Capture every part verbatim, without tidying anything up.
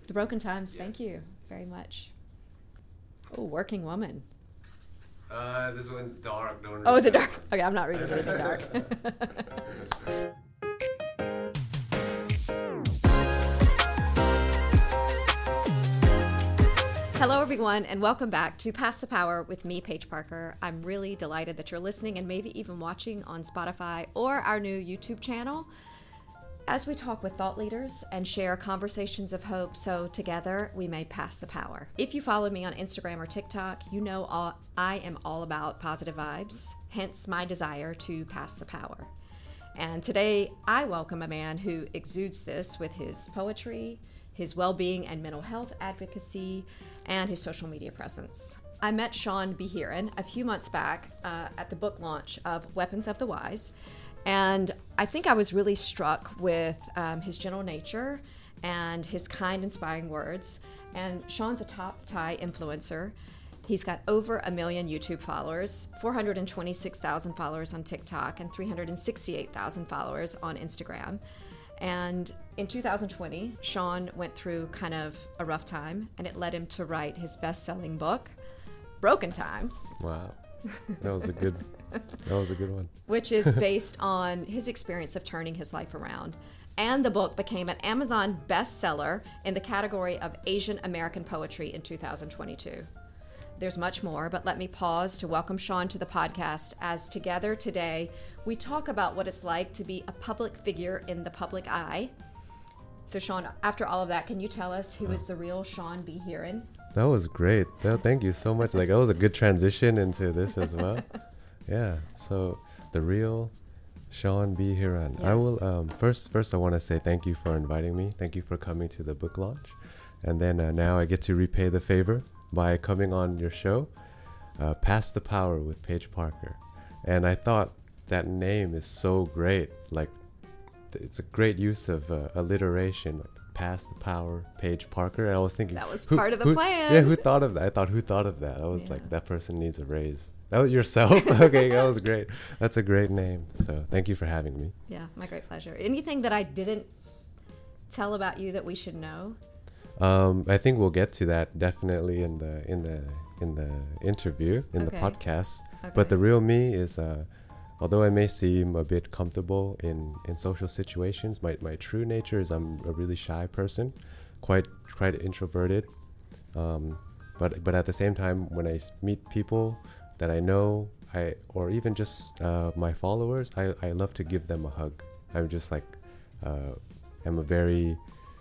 The Broken Times. Yes. Thank you very much. Oh, Working Woman. Uh, this one's dark. Don't read Oh, is it that dark? one. Okay, I'm not reading anything dark. Hello, everyone, and welcome back to Pass the Power with me, Paige Parker. I'm really delighted that you're listening and maybe even watching on Spotify or our new YouTube channel as we talk with thought leaders and share conversations of hope so together we may pass the power. If you follow me on Instagram or TikTok, you know all, I am all about positive vibes, hence my desire to pass the power. And today I welcome a man who exudes this with his poetry, his well-being and mental health advocacy, and his social media presence. I met Sean Beheron a few months back uh, at the book launch of Weapons of the Wise, and I think I was really struck with um, his gentle nature and his kind, inspiring words. And Sean's a top Thai influencer. He's got over a million YouTube followers, four hundred twenty-six thousand followers on TikTok, and three hundred sixty-eight thousand followers on Instagram. And in two thousand twenty, Sean went through kind of a rough time, and it led him to write his best-selling book, Broken Times. Wow. That was a good that was a good one. Which is based on his experience of turning his life around. And the book became an Amazon bestseller in the category of Asian American poetry in two thousand twenty-two. There's much more, but let me pause to welcome Sean to the podcast as together today we talk about what it's like to be a public figure in the public eye. So Sean, after all of that, can you tell us who is the real Sean Beheron? That was great. That, thank you so much. Like that was a good transition into this as well. Yeah. So the real Sean Beheron. Yes. I will um, first. First, I want to say thank you for inviting me. Thank you for coming to the book launch, and then uh, now I get to repay the favor by coming on your show, uh, Pass the Power with Paige Parker. And I thought that name is so great. Like th- it's a great use of uh, alliteration. Like, Pass the Power, Paige Parker. And I was thinking That was who- part of the who- plan. Yeah, who thought of that? I thought, who thought of that? I was Yeah. like, that person needs a raise. That was yourself? Okay, that was great. That's a great name. So thank you for having me. Yeah, my great pleasure. Anything that I didn't tell about you that we should know? Um, I think we'll get to that definitely in the in the in the interview in Okay. the podcast. Okay. But the real me is, uh, although I may seem a bit comfortable in, in social situations, my, my true nature is I'm a really shy person, quite quite introverted. Um, but but at the same time, when I s- meet people that I know, I or even just uh, my followers, I, I love to give them a hug. I'm just like, uh, I'm a very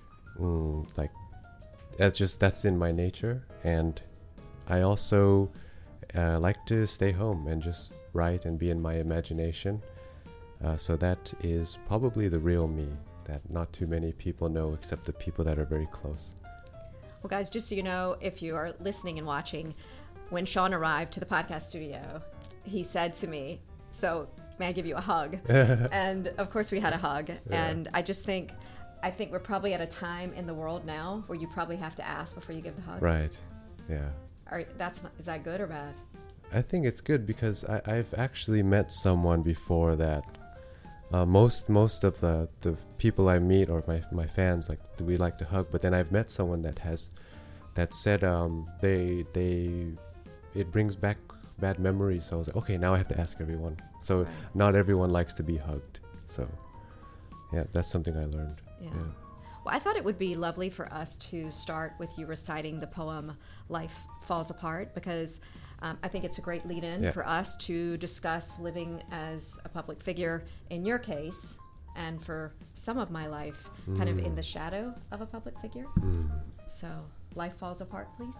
mm, like. That's just that's in my nature, and I also uh, like to stay home and just write and be in my imagination. Uh, so that is probably the real me that not too many people know, except the people that are very close. Well, guys, just so you know, if you are listening and watching, when Sean arrived to the podcast studio, he said to me, "So, may I give you a hug?" And of course, we had a hug. Yeah. And I just think, I think we're probably at a time in the world now where you probably have to ask before you give the hug. Right. Yeah. Or that's not, is that good or bad? I think it's good because I, I've actually met someone before that uh, most most of the, the people I meet or my, my fans, like, we like to hug, but then I've met someone that has that said um, they they it brings back bad memories. So I was like, okay, now I have to ask everyone. So Right. not everyone likes to be hugged. So yeah, that's something I learned. Yeah. Yeah. Well, I thought it would be lovely for us to start with you reciting the poem Life Falls Apart, because um, I think it's a great lead-in Yeah. for us to discuss living as a public figure in your case, and for some of my life, kind of in the shadow of a public figure. Mm. So, Life Falls Apart, please.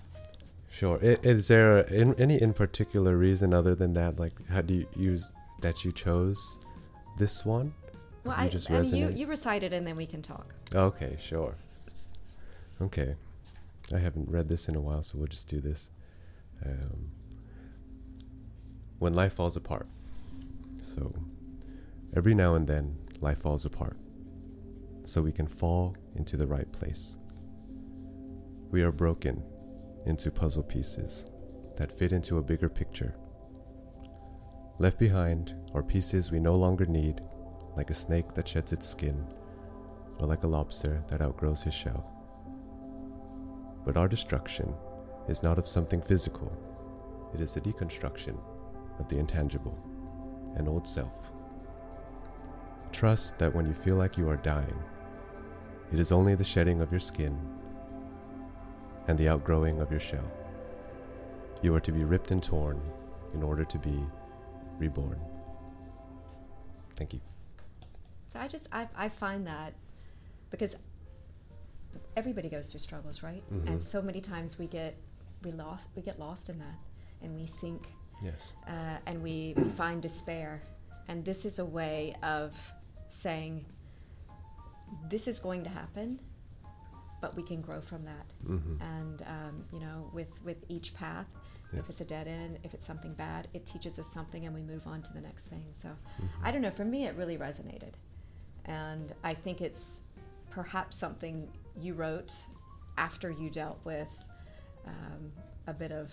Sure. I, is there a, in, any in particular reason other than that? Like, how do you use that you chose this one? Well, You I, just I mean, you, resonate? you recite it and then we can talk. Okay, sure. Okay. I haven't read this in a while, so we'll just do this. Um, when life falls apart. So, every now and then, life falls apart. So we can fall into the right place. We are broken into puzzle pieces that fit into a bigger picture. Left behind are pieces we no longer need, like a snake that sheds its skin, or like a lobster that outgrows his shell. But our destruction is not of something physical. It is the deconstruction of the intangible, an old self. Trust that when you feel like you are dying, it is only the shedding of your skin and the outgrowing of your shell. You are to be ripped and torn in order to be reborn. Thank you. I just, I, I find that because everybody goes through struggles, right? Mm-hmm. And so many times we get, we lost, we get lost in that, and we sink, Yes. uh, and we, we find despair. And this is a way of saying, this is going to happen, but we can grow from that. Mm-hmm. And um, you know, with with each path, Yes. if it's a dead end, if it's something bad, it teaches us something, and we move on to the next thing. So Mhm. I don't know, for me it really resonated, and I think it's perhaps something you wrote after you dealt with um, a bit of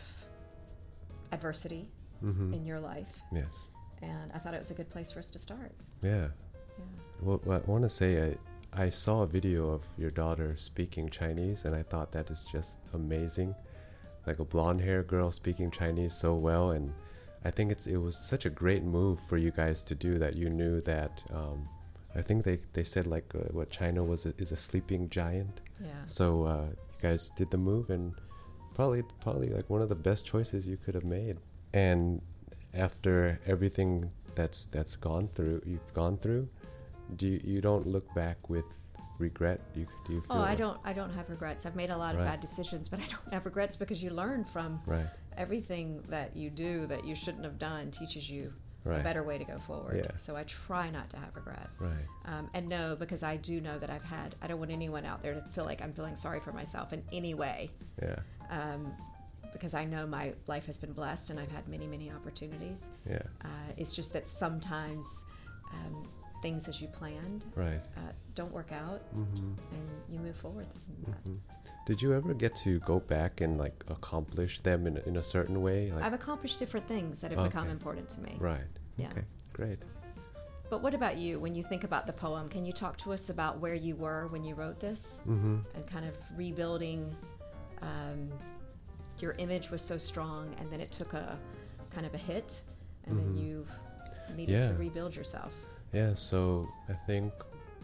adversity Mm-hmm. in your life, Yes. and I thought it was a good place for us to start. Yeah. Yeah. Well, I want to say I, I saw a video of your daughter speaking Chinese, and I thought that is just amazing. Like a blonde hair girl speaking Chinese so well, and I think it's it was such a great move for you guys to do that. You knew that. Um, I think they, they said like uh, what China was a, is a sleeping giant. Yeah. So uh, you guys did the move, and probably probably like one of the best choices you could have made. And after everything that's that's gone through, you've gone through, do you, you don't look back with regret? You do you feel? Oh, I like- don't. I don't have regrets. I've made a lot of Right. bad decisions, but I don't have regrets because you learn from Right. everything that you do that you shouldn't have done. Teaches you Right. a better way to go forward. Yeah. So I try not to have regret. Right. Um, and no, because I do know that I've had. I don't want anyone out there to feel like I'm feeling sorry for myself in any way. Yeah. Um, because I know my life has been blessed and I've had many, many opportunities. Yeah. Uh, it's just that sometimes um, things as you planned Right. uh, don't work out, Mm-hmm. and you move forward from that. Mm-hmm. Did you ever get to go back and like accomplish them in, in a certain way? Like, I've accomplished different things that have become Okay. important to me. right. Yeah. Okay. Great. But what about you? When you think about the poem, can you talk to us about where you were when you wrote this, Mm-hmm. and kind of rebuilding? Um, your image was so strong, and then it took a kind of a hit, and Mhm. then you needed Yeah. to rebuild yourself. Yeah. So I think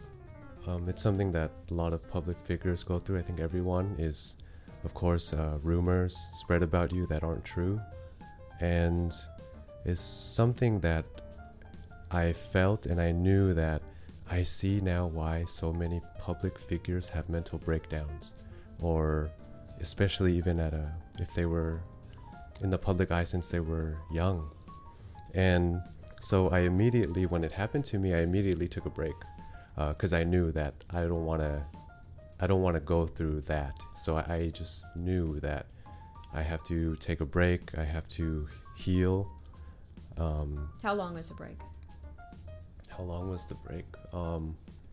um, it's something that a lot of public figures go through. I think everyone is, of course, uh, rumors spread about you that aren't true, and it's something that I felt, and I knew that I see now why so many public figures have mental breakdowns, or especially even at a if they were in the public eye since they were young. And so I immediately, when it happened to me, I immediately took a break, because I knew that I don't want to I don't want to go through that. So I, I just knew that I have to take a break, I have to heal. Um, How long was the break? how long was the break? Um,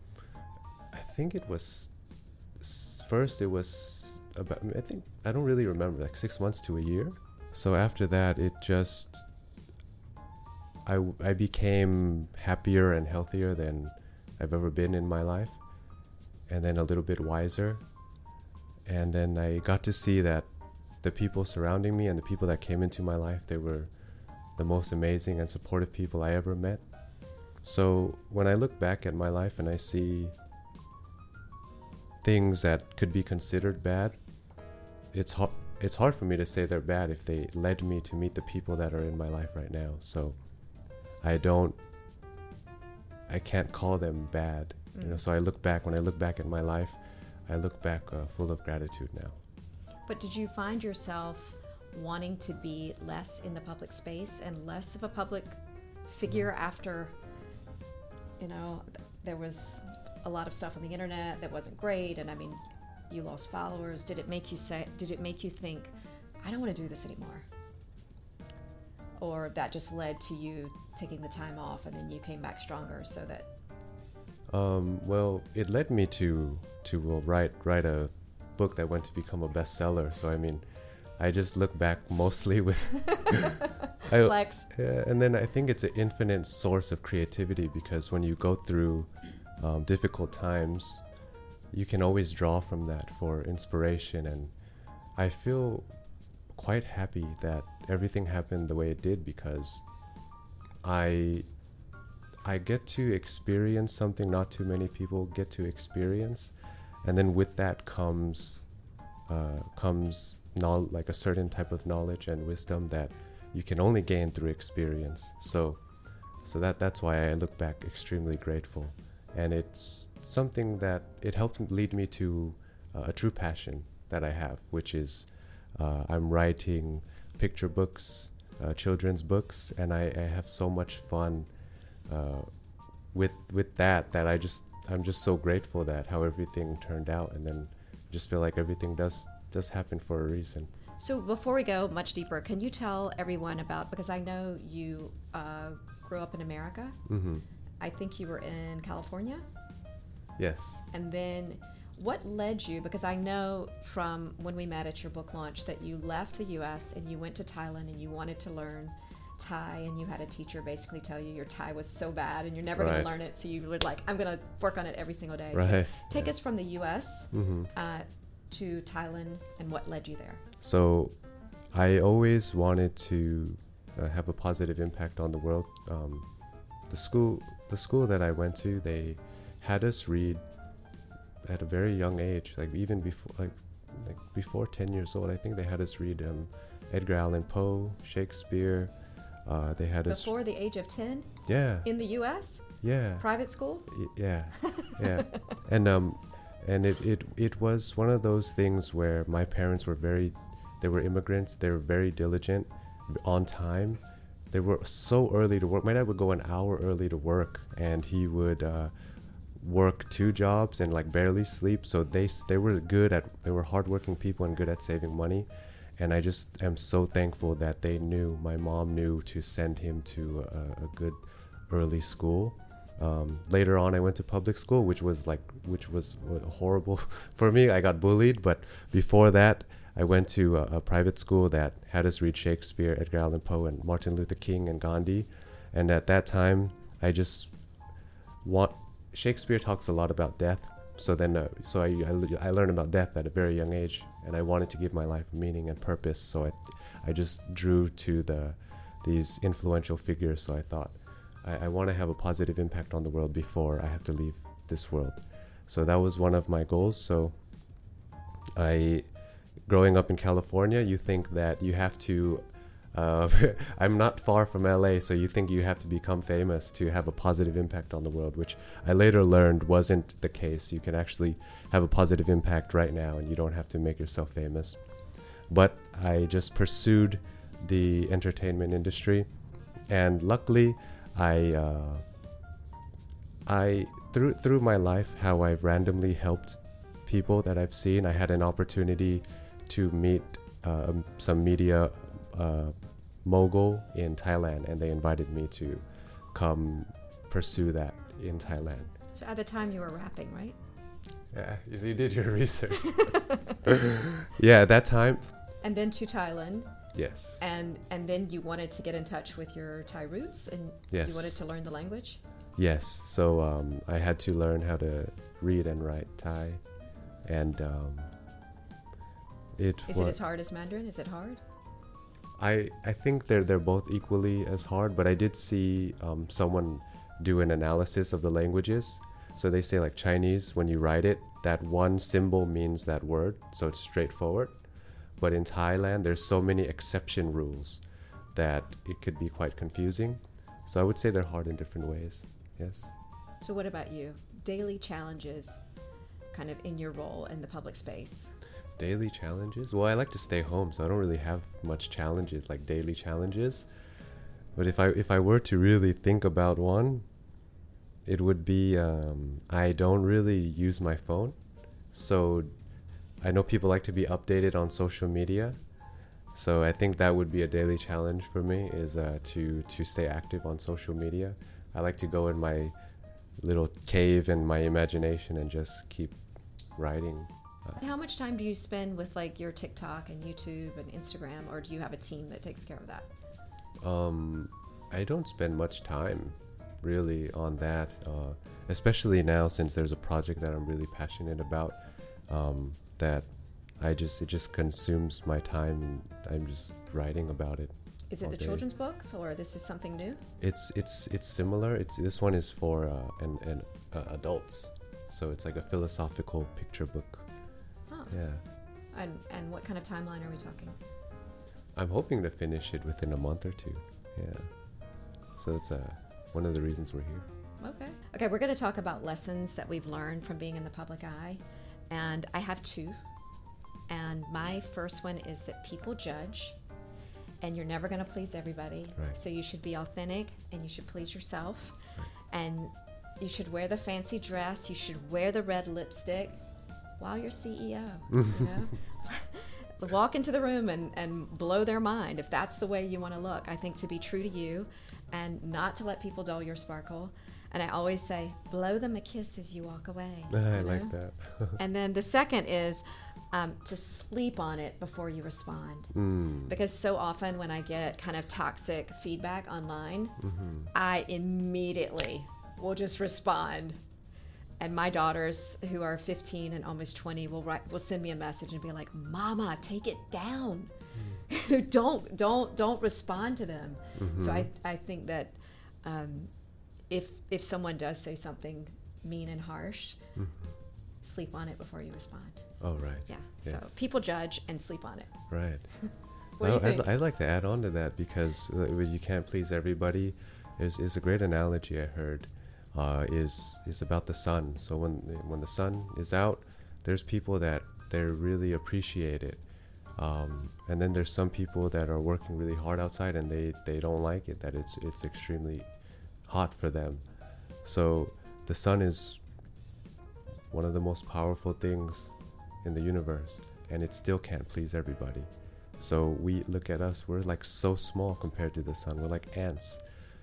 I think it was s- first it was about, I think, I don't really remember, like six months to a year. So after that, it just, I, w- I became happier and healthier than I've ever been in my life, and then a little bit wiser. And then I got to see that the people surrounding me and the people that came into my life, they were the most amazing and supportive people I ever met. So when I look back at my life and I see things that could be considered bad, it's hard it's hard for me to say they're bad if they led me to meet the people that are in my life right now. So I don't I can't call them bad. Mm. You know, so I look back when I look back at my life, I look back uh, full of gratitude now. But did you find yourself wanting to be less in the public space and less of a public figure after, you know, th- there was a lot of stuff on the internet that wasn't great, and I mean, you lost followers. Did it make you say, did it make you think, I don't want to do this anymore? Or that just led to you taking the time off and then you came back stronger so that, Um, well, it led me to to well, write write a book that went to become a bestseller. So I mean, I just look back mostly with I, flex. Yeah, and then I think it's an infinite source of creativity, because when you go through um, difficult times, you can always draw from that for inspiration, and I feel quite happy that everything happened the way it did, because I I get to experience something not too many people get to experience, and then with that comes uh, comes no- like a certain type of knowledge and wisdom that you can only gain through experience. So so that that's why I look back extremely grateful, and it's something that it helped lead me to uh, a true passion that I have, which is uh, I'm writing picture books, uh, children's books, and I, I have so much fun uh, with with that that I just I'm just so grateful that how everything turned out, and then just feel like everything does does happen for a reason. So before we go much deeper, can you tell everyone about, because I know you uh, grew up in America. Mm-hmm. I think you were in California. Yes. And then what led you, because I know from when we met at your book launch that you left the U S and you went to Thailand and you wanted to learn Thai, and you had a teacher basically tell you your Thai was so bad and you're never Right. going to learn it, so you were like, I'm going to work on it every single day. Right. So take Yeah. us from the U S Mm-hmm. uh, to Thailand, and what led you there. So I always wanted to uh, have a positive impact on the world. Um, the school the school that I went to, they had us read at a very young age, like even before like like before ten years old. I think they had us read um, Edgar Allan Poe, Shakespeare. Uh, they had us Before the age of ten yeah in the U S yeah private school. Y- yeah yeah and um and it, it it was one of those things where my parents were very they were immigrants. They were very diligent, on time. They were so early to work. My dad would go an hour early to work, and he would uh, work two jobs and like barely sleep. So they s- they were good at they were hardworking people and good at saving money. And I just am so thankful that they knew, my mom knew to send him to a, a good early school. Um, later on, I went to public school, which was like, which was uh, horrible for me. I got bullied, but before that, I went to a, a private school that had us read Shakespeare, Edgar Allan Poe, and Martin Luther King and Gandhi. And at that time, I just want Shakespeare talks a lot about death. So then, uh, so I, I I learned about death at a very young age, and I wanted to give my life meaning and purpose. So I, I just drew to the these influential figures. So I thought, I, I want to have a positive impact on the world before I have to leave this world. So that was one of my goals. So I, growing up in California, you think that you have to, uh, I'm not far from L A, so you think you have to become famous to have a positive impact on the world, which I later learned wasn't the case. You can actually have a positive impact right now, and you don't have to make yourself famous. But I just pursued the entertainment industry, and luckily, I, uh, I through through my life, how I've randomly helped people that I've seen. I had an opportunity to meet uh, um, some media uh, mogul in Thailand, and they invited me to come pursue that in Thailand. So at the time you were rapping, right? Yeah, you you did your research. Yeah, at that time. And then to Thailand. Yes. And and then you wanted to get in touch with your Thai roots, and Yes. you wanted to learn the language? Yes. So um, I had to learn how to read and write Thai, and um, it Is was. it as hard as Mandarin? Is it hard? I I think they're they're both equally as hard, but I did see um, someone do an analysis of the languages. So they say like Chinese, when you write it, that one symbol means that word, so it's straightforward. But in Thailand, there's so many exception rules that it could be quite confusing. So I would say they're hard in different ways. Yes. So what about you? Daily challenges kind of in your role in the public space. Daily challenges? Well, I like to stay home, so I don't really have much challenges, like daily challenges. But if I if I were to really think about one, it would be um, I don't really use my phone. So I know people like to be updated on social media. So I think that would be a daily challenge for me, is uh, to to stay active on social media. I like to go in my little cave in my imagination and just keep writing. And how much time do you spend with like your TikTok and YouTube and Instagram, or do you have a team that takes care of that? Um, I don't spend much time really on that, uh, especially now since there's a project that I'm really passionate about, um, that I just it just consumes my time, and I'm just writing about it. Is it all the day. children's books, or this is something new? It's it's it's similar. It's this one is for uh, and and uh, adults, so it's like a philosophical picture book. Oh. Yeah, And and what kind of timeline are we talking? I'm hoping to finish it within a month or two. Yeah, so that's uh, one of the reasons we're here. Okay. Okay, we're going to talk about lessons that we've learned from being in the public eye. And I have two. And my first one is that people judge, and you're never going to please everybody. Right. So you should be authentic, and you should please yourself. And you should wear the fancy dress. You should wear the red lipstick while you're C E O. You know? Walk into the room and, and blow their mind if that's the way you want to look. I think to be true to you and not to let people dull your sparkle. And I always say, blow them a kiss as you walk away. I you like know? that. And then the second is um, to sleep on it before you respond. Mm. Because so often when I get kind of toxic feedback online, Mm-hmm. I immediately will just respond. And my daughters, who are fifteen and almost twenty, will write, will send me a message and be like, "Mama, take it down. Mm. don't, don't, don't respond to them." Mm-hmm. So I, I think that um, if if someone does say something mean and harsh, Mm-hmm. sleep on it before you respond. Oh, right. Yeah. So Yes. people judge and sleep on it. Right. What do you No, I'd, think? I'd like to add on to that, because uh, you can't please everybody is, is a great analogy I heard. Uh, is is about the sun. So when when the sun is out, there's people that they really appreciate it, um, and then there's some people that are working really hard outside and they, they don't like it, that it's it's extremely hot for them. So the sun is one of the most powerful things in the universe, and it still can't please everybody. So we look at us, we're like so small compared to the sun. We're like ants.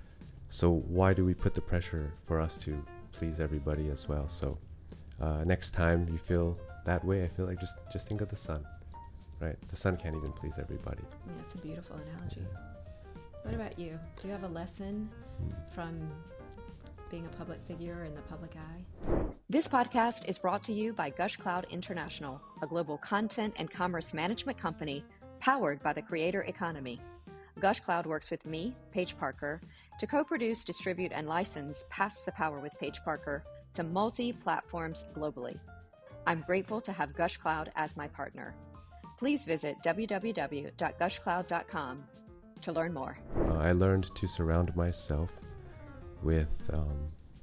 So why do we put the pressure for us to please everybody as well? So uh, next time you feel that way, I feel like just just think of the sun, right? The sun can't even please everybody. Yeah, it's a beautiful analogy. What about you? Do you have a lesson from being a public figure in the public eye? This podcast is brought to you by Gush Cloud International, a global content and commerce management company powered by the creator economy. Gush Cloud works with me, Paige Parker, to co-produce, distribute, and license Pass the Power with Paige Parker to multi-platforms globally. I'm grateful to have Gush Cloud as my partner. Please visit w w w dot gush cloud dot com to learn more. Uh, I learned to surround myself with um,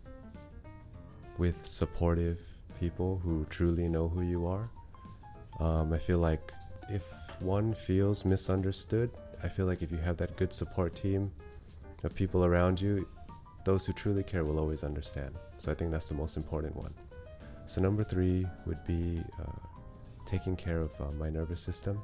with supportive people who truly know who you are. Um, I feel like if one feels misunderstood, I feel like if you have that good support team of people around you, those who truly care will always understand. So I think that's the most important one. So number three would be uh, taking care of uh, my nervous system,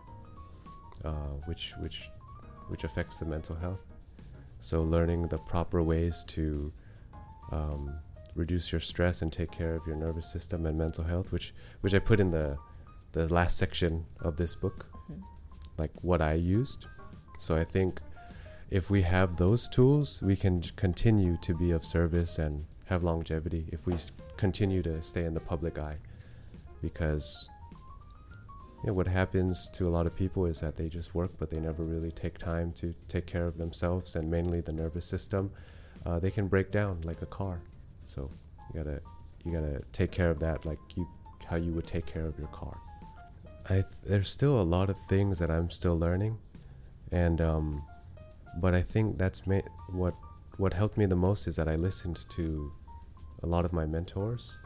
uh, which which which affects the mental health. So learning the proper ways to um, reduce your stress and take care of your nervous system and mental health, which which I put in the the last section of this book, Mhm. like what I used. So I think if we have those tools, we can j- continue to be of service and have longevity if we s- continue to stay in the public eye. Because you know, what happens to a lot of people is that they just work, but they never really take time to take care of themselves, and mainly the nervous system. Uh, they can break down like a car. So you gotta you gotta take care of that, like you how you would take care of your car. I th- there's still a lot of things that I'm still learning, and um, but I think that's ma- what what helped me the most is that I listened to a lot of my mentors.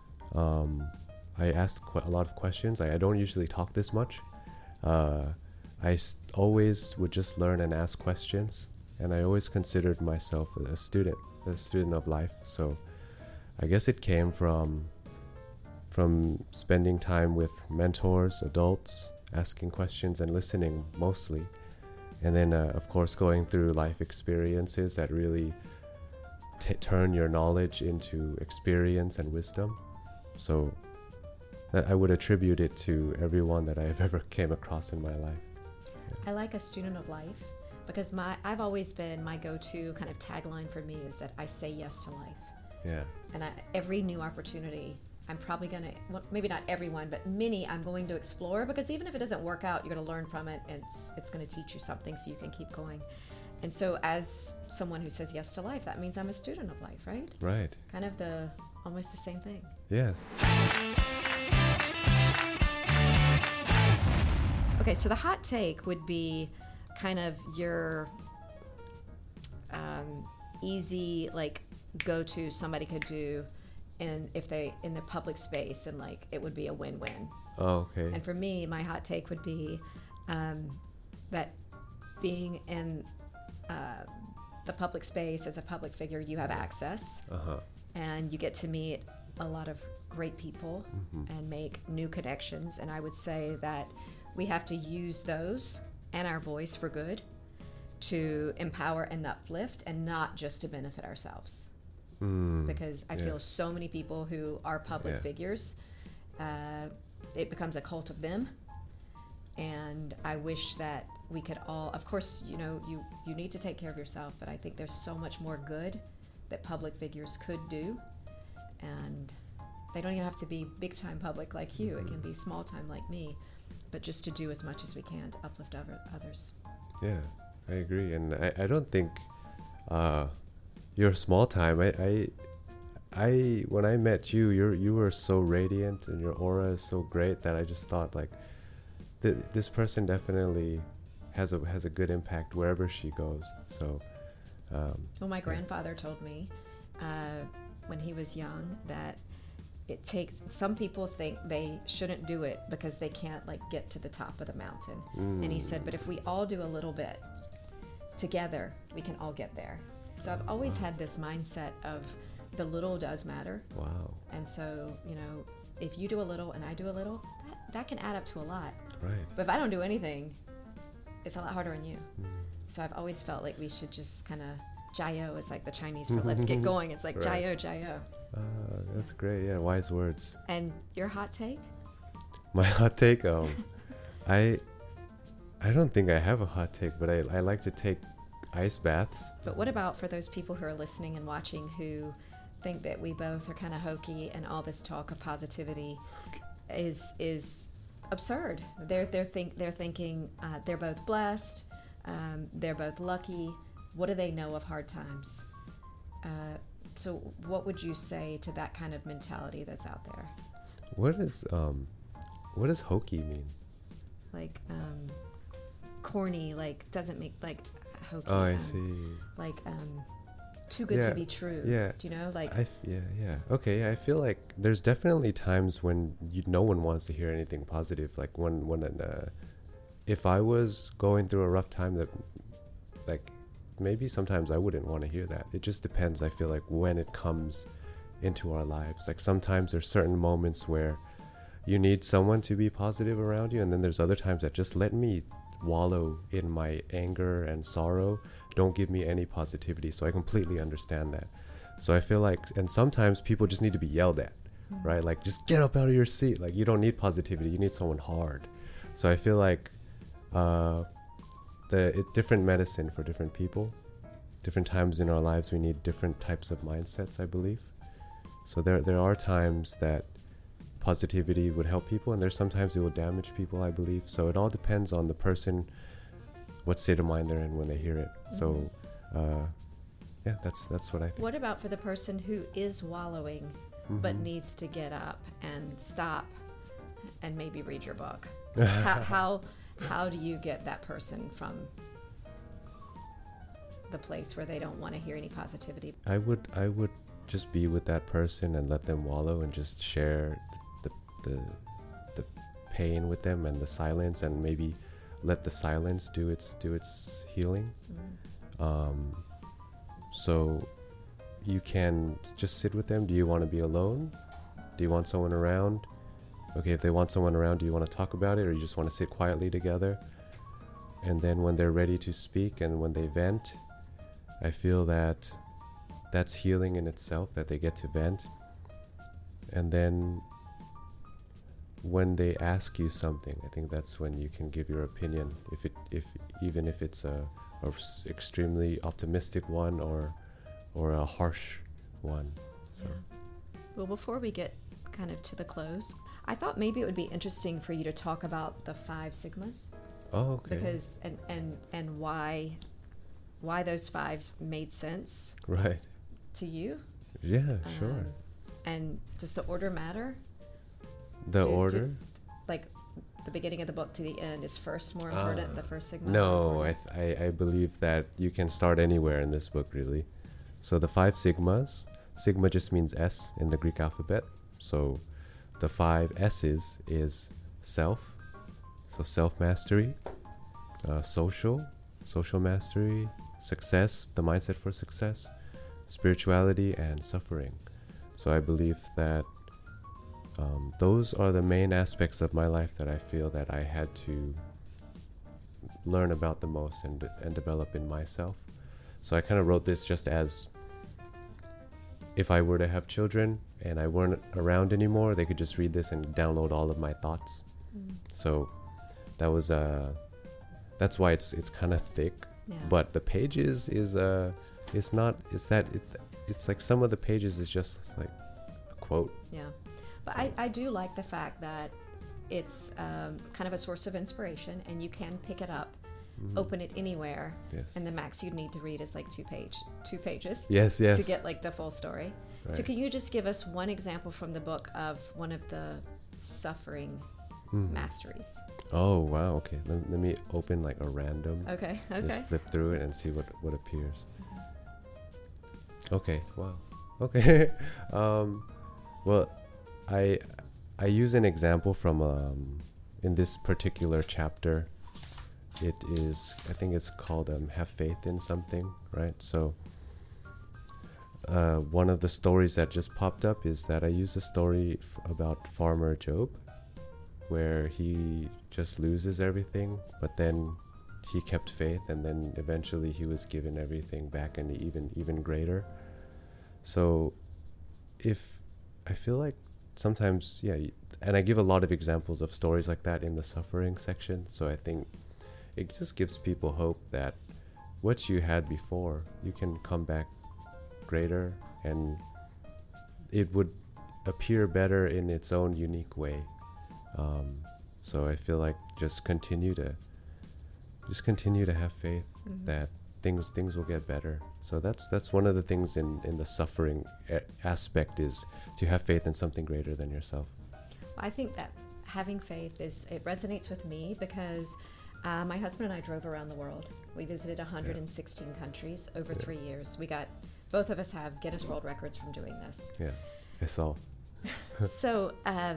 Um, I asked qu- a lot of questions. I, I don't usually talk this much. Uh, I s- always would just learn and ask questions, and I always considered myself a, a student, a student of life. So I guess it came from from spending time with mentors, adults, asking questions and listening mostly. And then, uh, of course, going through life experiences that really t- turn your knowledge into experience and wisdom. So that I would attribute it to everyone that I've ever came across in my life. I like a student of life because my I've always been my go-to kind of tagline for me is that I say yes to life. Yeah. And I, every new opportunity I'm probably going to, well, maybe not everyone, but many I'm going to explore, because even if it doesn't work out, you're going to learn from it, and it's, it's going to teach you something so you can keep going. And so as someone who says yes to life, that means I'm a student of life, right? Right. Kind of the, almost the same thing. Yes. Okay, so the hot take would be kind of your um, easy, like, go-to somebody could do, and if they in the public space, and like it would be a win-win. Oh, okay. And for me, my hot take would be um, that being in uh, the public space as a public figure, you have access, Uh-huh. and you get to meet a lot of great people Mm-hmm. and make new connections. And I would say that we have to use those and our voice for good, to empower and uplift, and not just to benefit ourselves. Mm, Because I feel yes. so many people who are public Yeah. figures, uh, it becomes a cult of them. And I wish that we could all, of course, you know, you, you need to take care of yourself, but I think there's so much more good that public figures could do. And they don't even have to be big time public like you. It can be small time like me, but just to do as much as we can to uplift other, others. Yeah, I agree. And I, I don't think uh, you're small time. I, I, I, when I met you, you're, you were so radiant and your aura is so great that I just thought, like, th- this person definitely has a has a good impact wherever she goes. So, um, Well, my grandfather told me uh, when he was young that it takes, some people think they shouldn't do it because they can't like get to the top of the mountain. mm, And he said, but if we all do a little bit together, we can all get there. So I've always had this mindset of the little does matter. wow, And so, you know, if you do a little and I do a little, that, that can add up to a lot. right. But if I don't do anything, it's a lot harder on you. Mm. So I've always felt like we should just kind of jayo. It's like the Chinese for let's get going. It's like Right. jayo, jayo. Uh, that's great. Yeah, wise words. And your hot take? My hot take, um, I, I don't think I have a hot take, but I, I like to take ice baths. But what about for those people who are listening and watching who think that we both are kind of hokey and all this talk of positivity is is absurd? They're they're think they're thinking uh, they're both blessed, um, they're both lucky. What do they know of hard times? Uh, so what would you say to that kind of mentality that's out there? What is um, what does hokey mean? Like um, corny, like doesn't make like hokey. Oh, I um, see. Like um, too good Yeah, to be true. yeah. Do you know? Like I f- yeah, yeah. Okay, I feel like there's definitely times when you, no one wants to hear anything positive. Like when when an, uh, if I was going through a rough time, that like maybe sometimes I wouldn't want to hear that. It just depends. I feel like when it comes into our lives. Like sometimes there's certain moments where you need someone to be positive around you, and then there's other times that just let me wallow in my anger and sorrow. Don't give me any positivity. So I completely understand that. So I feel like, and sometimes people just need to be yelled at, Mm-hmm. right? Like just get up out of your seat. Like you don't need positivity. You need someone hard. So I feel like uh, the it, different medicine for different people. Different times in our lives, we need different types of mindsets, I believe. So there there are times that positivity would help people, and there's sometimes it will damage people, I believe. So it all depends on the person, what state of mind they're in when they hear it. So uh, yeah, that's that's what I think. what about for the person who is wallowing but Mhm. needs to get up and stop and maybe read your book? how, how how do you get that person from the place where they don't want to hear any positivity? I would I would just be with that person and let them wallow and just share the the the pain with them and the silence, and maybe let the silence do its do its healing. Mm. Um, so you can just sit with them. Do you want to be alone? Do you want someone around? Okay, if they want someone around, do you want to talk about it, or you just want to sit quietly together? And then when they're ready to speak and when they vent, I feel that that's healing in itself, that they get to vent. And then when they ask you something, I think that's when you can give your opinion, if it if even if it's a, a s- extremely optimistic one or or a harsh one. So Yeah. Well, before we get kind of to the close. I thought maybe it would be interesting for you to talk about the five sigmas. Oh, okay. Because and and and why why those fives made sense Right. to you. Yeah, sure. Um, and does the order matter? The do- do- order? Like the beginning of the book to the end is first more important, Ah. the first sigma? No, I, th- I I believe that you can start anywhere in this book, really. So the five sigmas, sigma just means S in the Greek alphabet. So the five S's is self, so self-mastery, uh, social, social mastery, success, the mindset for success, spirituality, and suffering. So I believe that um, those are the main aspects of my life that I feel that I had to learn about the most and and develop in myself. So I kind of wrote this just as if I were to have children and I weren't around anymore, they could just read this and download all of my thoughts. Mm. So that was uh that's why it's it's kind of thick, Yeah. but the pages is uh it's not it's that it, it's like some of the pages is just like a quote. Yeah. But I, I do like the fact that it's um, kind of a source of inspiration and you can pick it up, Mhm. open it anywhere, Yes. and the max you'd need to read is like two page, two pages Yes, yes. to get like the full story. So Right. can you just give us one example from the book of one of the suffering Mhm. masteries? Oh wow, okay. Let, let me open like a random. Okay, okay. Just flip through it and see what what appears. Okay, wow. Okay. um, well, I I use an example from um, in this particular chapter. It is I think it's called um, have faith in something, right? So uh, one of the stories that just popped up is that I use a story f- about farmer Job, where he just loses everything, but then he kept faith, and then eventually he was given everything back and even even greater. So if I feel like sometimes, yeah, y- and I give a lot of examples of stories like that in the suffering section, so I think it just gives people hope that what you had before, you can come back greater, and it would appear better in its own unique way. Um, so I feel like just continue to just continue to have faith Mhm. that things things will get better. So that's that's one of the things in in the suffering a- aspect, is to have faith in something greater than yourself. I think that having faith is, it resonates with me because uh, my husband and I drove around the world. We visited one hundred sixteen countries over Yeah. three years. We got, both of us have Guinness World Records from doing this. Yeah, I saw. So um,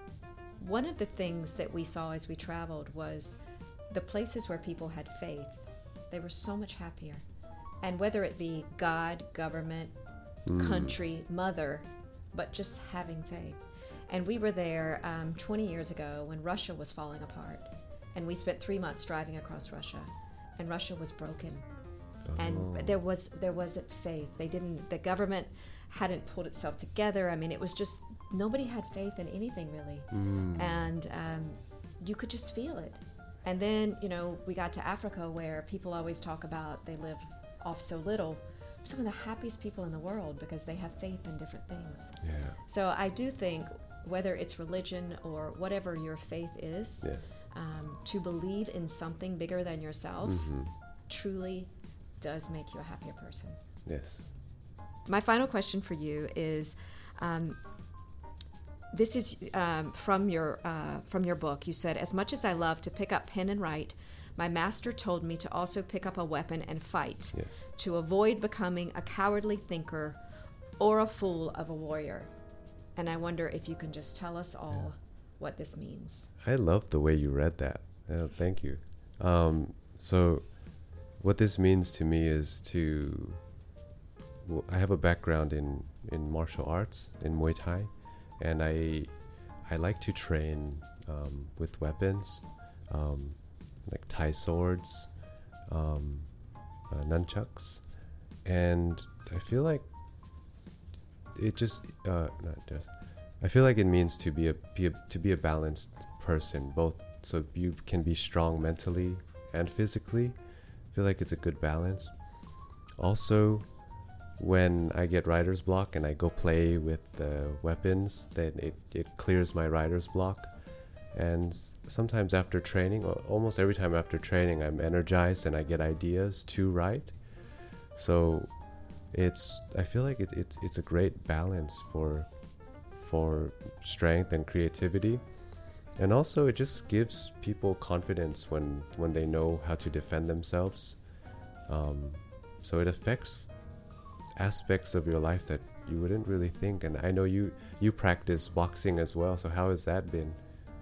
one of the things that we saw as we traveled was the places where people had faith, they were so much happier. And whether it be God, government, Mm. country, mother, but just having faith. And we were there um, twenty years ago when Russia was falling apart. And we spent three months driving across Russia. And Russia was broken. And Oh. there was there wasn't faith. They didn't, the government hadn't pulled itself together. I mean, it was just, nobody had faith in anything really. Mm. And um, you could just feel it. And then, you know, we got to Africa, where people always talk about they live off so little. Some of the happiest people in the world because they have faith in different things. Yeah. So I do think whether it's religion or whatever your faith is, Yes. um, to believe in something bigger than yourself Mm-hmm. truly does make you a happier person. Yes. My final question for you is, um, this is um, from your uh, from your book. You said, "As much as I love to pick up pen and write, my master told me to also pick up a weapon and fight, Yes. to avoid becoming a cowardly thinker or a fool of a warrior." And I wonder if you can just tell us all what this means. I love the way you read that. Uh, thank you. Um, so, what this means to me is to. Well, I have a background in, in martial arts, in Muay Thai, and I I like to train um, with weapons, um, like Thai swords, um, uh, nunchucks, and I feel like it just uh, not just. I feel like it means to be a, be a to be a balanced person, both so you can be strong mentally and physically. I feel like it's a good balance. Also, when I get writer's block and I go play with the weapons, then it, it clears my writer's block. And s- sometimes after training, or almost every time after training, I'm energized and I get ideas to write. So it's, I feel like it, it's it's a great balance for for strength and creativity. And also it just gives people confidence when, when they know how to defend themselves. Um, so it affects aspects of your life that you wouldn't really think. And I know you you practice boxing as well, so how has that been?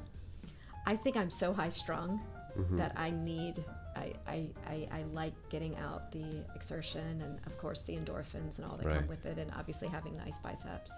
I think I'm so high strung Mhm. that I need, I, I, I, I like getting out the exertion and, of course, the endorphins and all that come Right. with it, and obviously having nice biceps.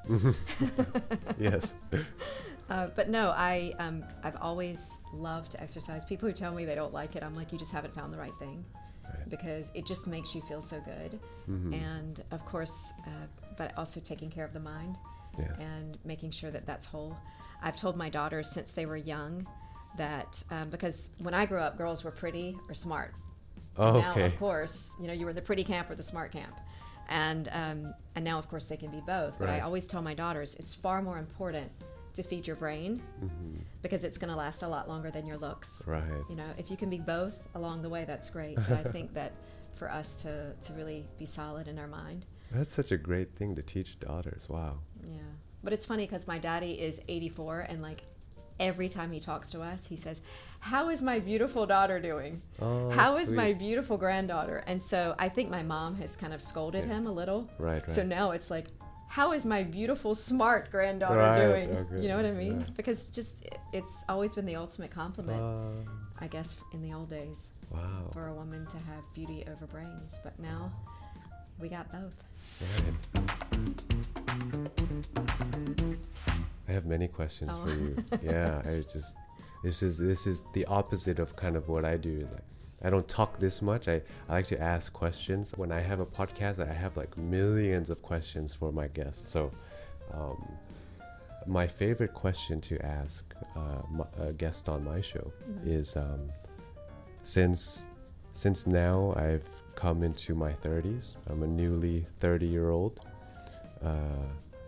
Yes. Uh, but no, I, um, I've always loved to exercise. People who tell me they don't like it, I'm like, you just haven't found the right thing. Right. Because it just makes you feel so good. Mhm. And, of course, uh, but also taking care of the mind Yes. and making sure that that's whole. I've told my daughters since they were young that um, because when I grew up, girls were pretty or smart. Oh, Now, okay. of course, you know, you were the pretty camp or the smart camp. And um, and now, of course, they can be both. But I Right. always tell my daughters it's far more important to feed your brain Mhm. because it's going to last a lot longer than your looks. Right. You know, if you can be both along the way, that's great. But I think that for us to, to really be solid in our mind. That's such a great thing to teach daughters. Wow. Yeah. But it's funny because my daddy is eighty-four, and like every time he talks to us, he says, "How is my beautiful daughter doing? Oh, How that's is my sweet. beautiful granddaughter?" And so I think my mom has kind of scolded Yeah. him a little. Right, right. So now it's like, "How is my beautiful, smart granddaughter Right, doing?" okay, You know what I mean? yeah. Because just it, it's always been the ultimate compliment, Uh, I guess, in the old days, wow. for a woman to have beauty over brains. But now we got both. Right. I have many questions Oh. for you. Yeah, I just this is this is the opposite of kind of what I do. Like, I don't talk this much. I, I like to ask questions. When I have a podcast, I have like millions of questions for my guests. So um, my favorite question to ask uh, my, a guest on my show Mhm. is um, since since now I've come into my thirties, I'm a newly thirty year old. Uh,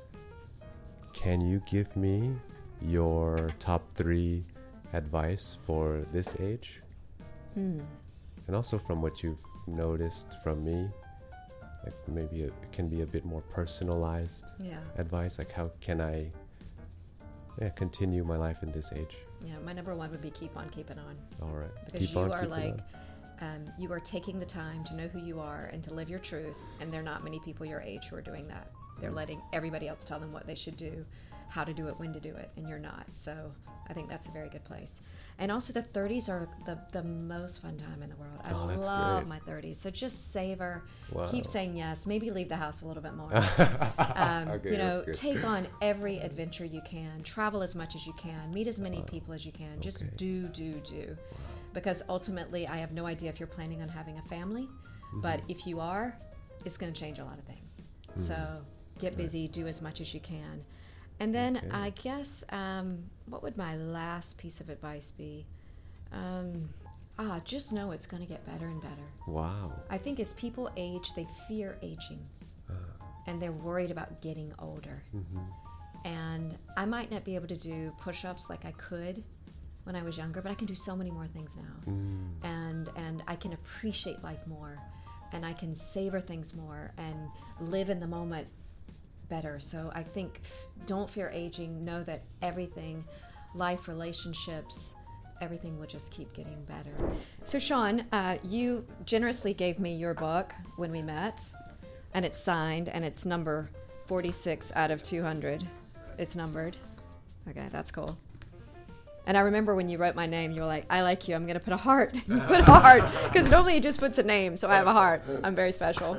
can you give me your top three advice for this age? Hmm. And also from what you've noticed from me, like maybe it can be a bit more personalized Yeah. advice, like how can I yeah, continue my life in this age? Yeah. My number one would be keep on keeping on. All right. Because Keep you on are keeping like, on. um, you are taking the time to know who you are and to live your truth. And there are not many people your age who are doing that. They're Mm. letting everybody else tell them what they should do, how to do it, when to do it, and you're not. So I think that's a very good place. And also the thirties are the, the most fun time in the world. I Oh, that's love great. my thirties. So just savor, Wow. keep saying yes, maybe leave the house a little bit more. Um, Okay, you know, that's good. take on every adventure you can, travel as much as you can, meet as many Wow. people as you can. Just Okay. do, do, do. Because ultimately, I have no idea if you're planning on having a family, but Mhm. if you are, it's going to change a lot of things. Mhm. So get Right. busy, do as much as you can. And then Okay. I guess, um, what would my last piece of advice be? Um, ah, just know it's going to get better and better. Wow. I think as people age, they fear aging Uh, and they're worried about getting older. mhm. And I might not be able to do push-ups like I could when I was younger, but I can do so many more things now. Mm. And and I can appreciate life more, and I can savor things more and live in the moment better. So I think f- don't fear aging. Know that everything, life, relationships, everything will just keep getting better. So Sean, uh, you generously gave me your book when we met, and it's signed, and it's number forty-six out of two hundred. It's numbered. Okay, that's cool. And I remember when you wrote my name, you were like, "I like you. I'm going to put a heart." You put a heart. Because normally it just puts a name, so I have a heart. I'm very special.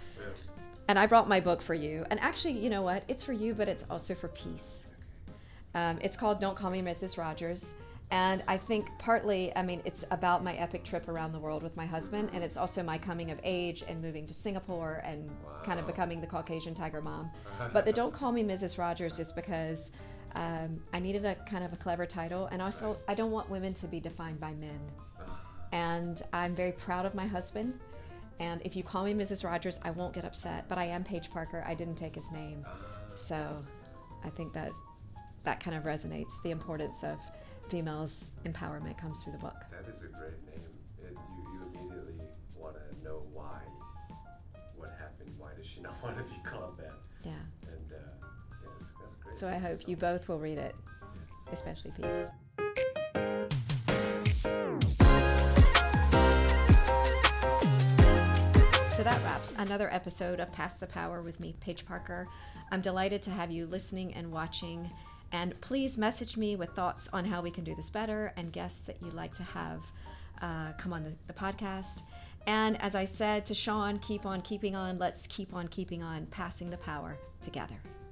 And I brought my book for you. And actually, you know what? It's for you, but it's also for peace. Um, it's called Don't Call Me Missus Rogers. And I think partly, I mean, it's about my epic trip around the world with my husband. And it's also my coming of age and moving to Singapore and kind of Wow. becoming the Caucasian tiger mom. But the Don't Call Me Missus Rogers is because um, I needed a kind of a clever title. And also, I don't want women to be defined by men. And I'm very proud of my husband. And if you call me Missus Rogers, I won't get upset, but I am Paige Parker. I didn't take his name. Uh, So I think that that kind of resonates. The importance of females' empowerment comes through the book. that is a great name. It, you, you immediately want to know why. What happened? Why does she not want to be called that? Yeah. And uh, yes, that's great. So I hope you both will read it, Yes. especially Peace. So that wraps another episode of Pass the Power with me, Paige Parker. I'm delighted to have you listening and watching. And please message me with thoughts on how we can do this better and guests that you'd like to have uh, come on the, the podcast. And as I said to Sean, keep on keeping on. Let's keep on keeping on, passing the power together.